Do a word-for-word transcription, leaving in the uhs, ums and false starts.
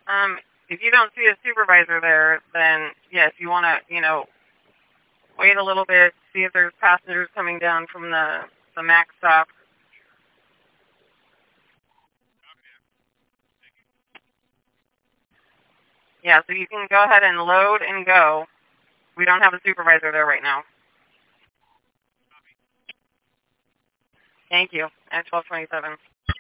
Um, if you don't see a supervisor there, then yes, you want to, you know, wait a little bit, see if there's passengers coming down from the, the MAX stop. Yeah, so you can go ahead and load and go. We don't have a supervisor there right now. Thank you. At twelve twenty-seven.